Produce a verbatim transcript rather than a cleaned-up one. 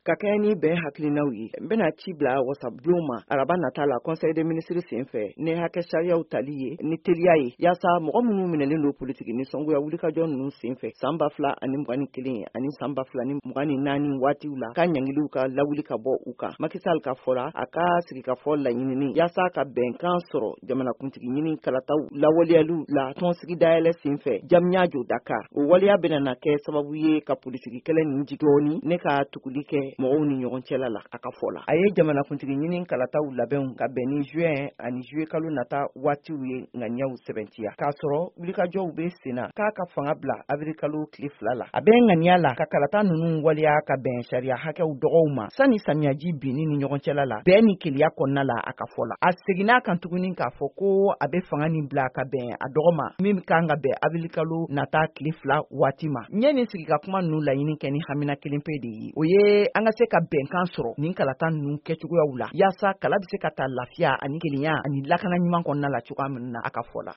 ka kɛ ni bɛn hakilinaw ye n bɛna ci bila wasabulon ma araba nata la conseil des ministres senfɛ ne hakɛ sariyaw tali ye ni teliya ye yaasa mɔgɔ minnu minɛlen don politiki ni sɔngoya wulikajɔ ninnu senfɛ san ba fila ani mugan ni kelen ani san ba fila ni mugan ni naani waatiw la ka ɲangiliw ka lawuli ka bɔ u kan Macky Sall ka fɔra a ka sigikafɔ laɲinini yaasa ka bɛnkan sɔrɔ jamanakuntigi ɲini kalataw lawaleyaliw la tɔnsigi dayɛlɛ senfɛ Jamiya Jo Dakar o waleya bɛna kɛ sababu ye ka politiki kɛlɛ nin jigi dɔɔni ne ka tuguli kɛ mɔgɔw ni ɲɔgɔn cɛla la a ka fɔ la a ye jamanakuntigi ɲini kalataw labɛnw ka bɛn ni juin ani juillet kalo nata waatiw ye ŋaniyaw sɛbɛntiya k'a sɔrɔ wulikajɔw bɛ senna k'a ka fanga bila avril kalo tile fila la a bɛ ŋaniya la ka kalata ninnu waleya ka bɛn sariya hakɛw dɔgɔw ma sani samiyaji binni ni ɲɔgɔn cɛla la bɛn ni keleya kɔnɔna la a ka fɔ la a seginna kan tuguni k'a fɔ ko a bɛ fanga nin bila ka bɛn a dɔgɔ ma min kan ka bɛn avril kalo nata tile fila waati ma n ye nin sigi ka kuma ninnu laɲini kɛ ni hamina kelen pe de ye o ye an ka se ka bɛnkan sɔrɔ nin kalata ninnu kɛcogoyaw la yaasa kala bɛ se ka taa lafiya ani kelenya ani lakana ɲuman kɔnɔna la cogoya min na a ka fɔ la